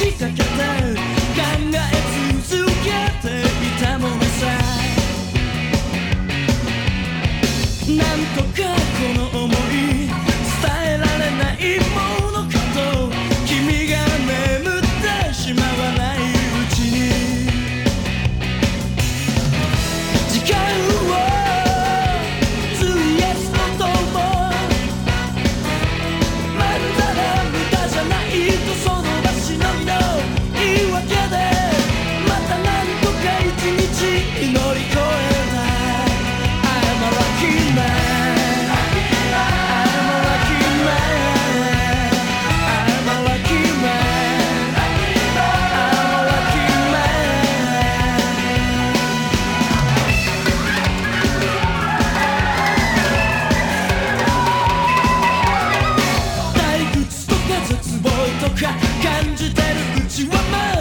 しかけて考え続けていたものさ。なんとかこの想い伝えられないものかと、君が眠ってしまわないうちに時間を費やすこともまだら無駄じゃないと、その場しのぎの言い訳でまたなんとか一日乗り越えた。I'm a lucky man, I'm a lucky man, I'm a lucky man, I'm a lucky man。 退屈とか絶望とか感じてるうちはま